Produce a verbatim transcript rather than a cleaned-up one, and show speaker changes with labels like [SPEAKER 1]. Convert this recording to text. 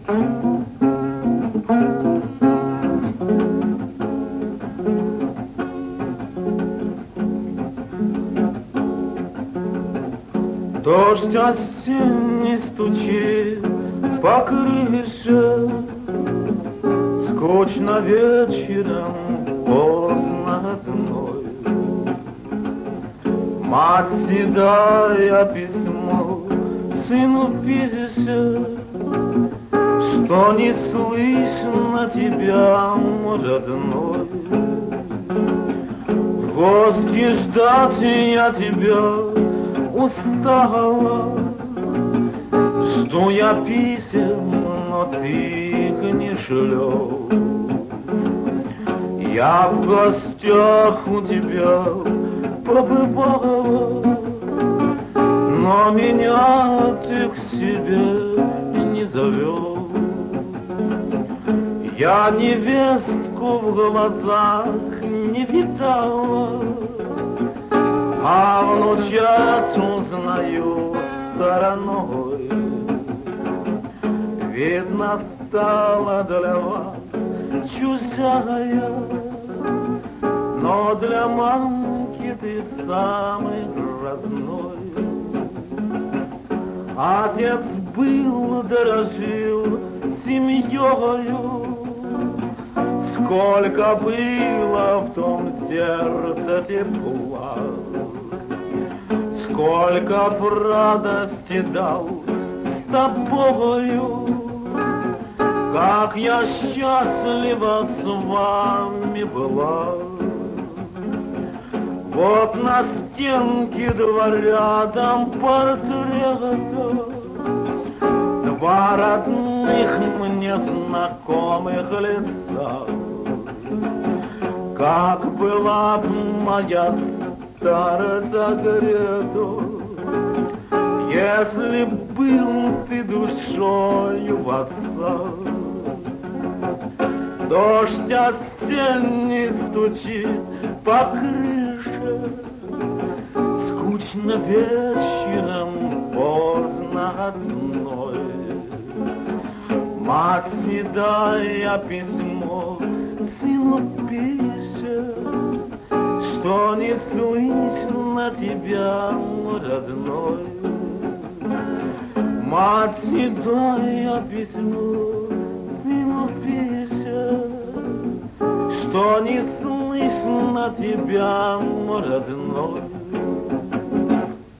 [SPEAKER 1] Дождь осенний стучит по крыше, скучно вечером, поздно одной. Мать седая письмо сыну пишет, что не слышно тебя, мой родной. В гости ждать я тебя устала, жду я писем, но ты их не шлешь. Я в гостях у тебя побывала, но меня ты к себе не зовешь. Я невестку в глазах не видала, а внучат узнаю стороной. Видно, стала для вас чужая, но для мамки ты самый родной. Отец был, дорожил семьёю, сколько было в том сердце тепла, сколько б радости дал с тобою, как я счастлива с вами была. Вот на стенке два рядом портрета, два родных мне знакомых лица. Как была б моя старость согрета, если б был ты душою в отца. Дождь осенний стучит по крыше, скучно вечером, поздно одной. Мать седая письмо сыну пишет, что не слышно тебя, родной. Мать седая письмо сыну пишет, что не слышно тебя, родной.